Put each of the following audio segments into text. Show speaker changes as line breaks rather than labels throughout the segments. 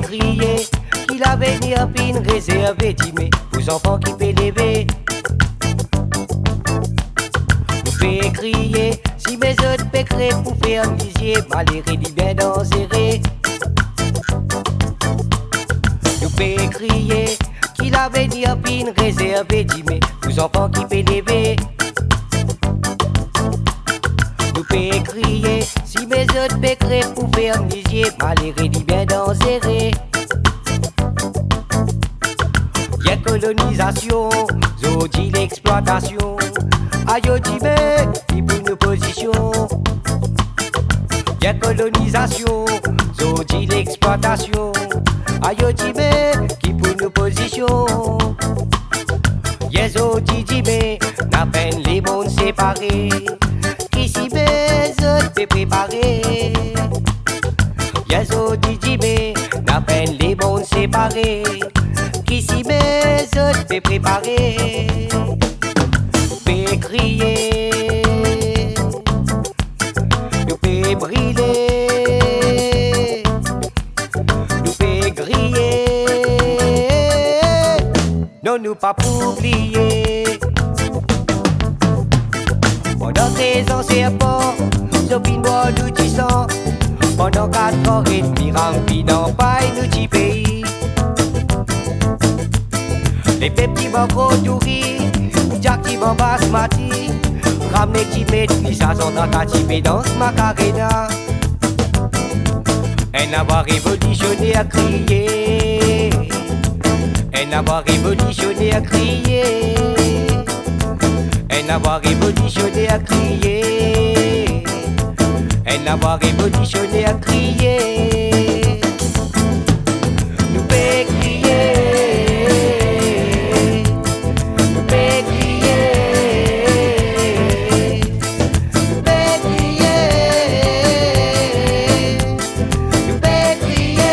crier qu'il a venir pin réservé dimé aux enfants qui peut lever. Nous fait crier si mes autres pécrés pour faire lisier malheureux dit bien dangereux. Nous fait crier qu'il a venir pin réservé dimé aux enfants qui peut lever. Nous fait crier si mes autres pécrés pour faire lisier malheureux dit bien dangereux. Y'a colonisation, zo dit l'exploitation. Ayo dit mais, qui pour nos positions. Y'a colonisation, zo dit l'exploitation. Ayo dit mais, qui pour nos positions. Y'a zo dit mais, n'a peine les mondes séparés. Qui si mes autres peut préparer. Y'a zo dit mais, n'a peine les mondes séparés. Qui si mes autres peut préparer. Peut crier, nous peut brûler, nous peut griller. Non, nous pas pour oublier. Pendant 13 ans serpent, Zopine boit nous tissant. Pendant 4 ans et demi, rempli dans paille nous petit pays. Les petits bancos touris, Jack qui m'en basmati. Ramener qui met ça sont dans ta type dans ce macarena. Elle n'a pas révolutionné à crier. Elle n'a pas révolutionné à crier. Elle n'a pas révolutionné à crier. Elle n'a pas révolutionné à crier. Nous peut crier. Nous peut crier. Nous peut crier. Nous peut crier.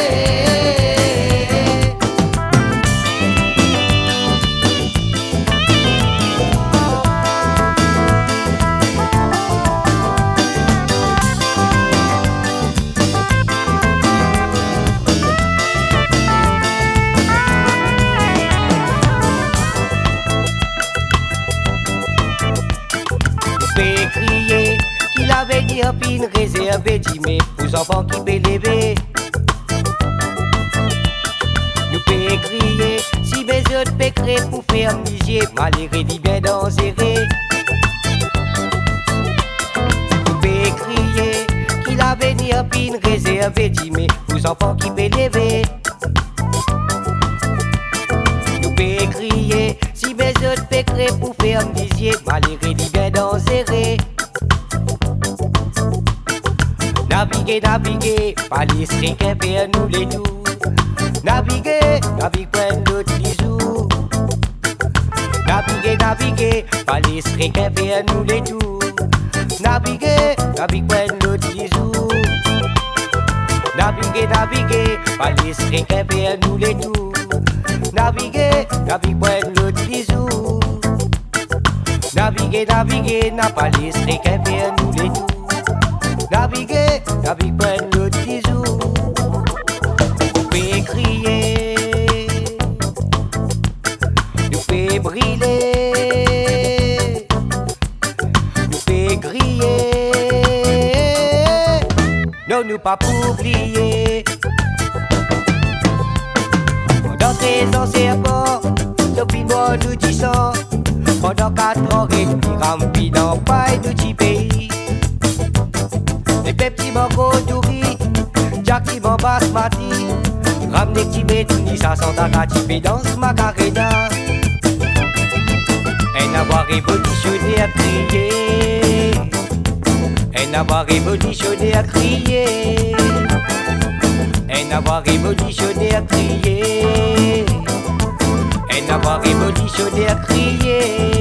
Fait crier qu'il avait dit un pin réservé dimé aux enfants qui peut lever. Nous peut crier si mes autres pécrés pour faire lisier malheureux dit bien dangereux. Nous peut crier qu'il avait dit un pin réservé dimé aux enfants qui peut lever. Nous peut crier si mes autres pécrés pour faire lisier malheureux dit bien dangereux. Naviguer, naviguer, pas l'esprit qu'un faire nous les tout. Naviguer, naviguer, prendre l'autre bisou. Naviguer, naviguer, pas l'esprit qu'un faire nous les tout. Naviguer, naviguer, prendre l'autre bisou. Naviguer, naviguer, pas l'esprit qu'un faire nous les tout. Naviguer, naviguer, prendre l'autre bisou. Naviguer, naviguer, n'a pas l'esprit qu'un faire nous les tout. Naviguer, naviguer, prendre l'autre bisou. Nous fait crier, nous fait brûler, nous fait griller. Non, nous pas pour oublier. Pendant 13 ans serpent, Zopine boit nous tissant. Pendant 4 ans et demi, rempli dans paille nous petit pays. Les petits bancos touris, Jack qui m'en basmati. Ramener qui met tout ça sans ta type dans ce macarena. Elle n'a pas révolutionné à crier. Elle n'a pas révolutionné à crier. Elle n'a pas révolutionné à crier. Elle n'a pas révolutionné à crier.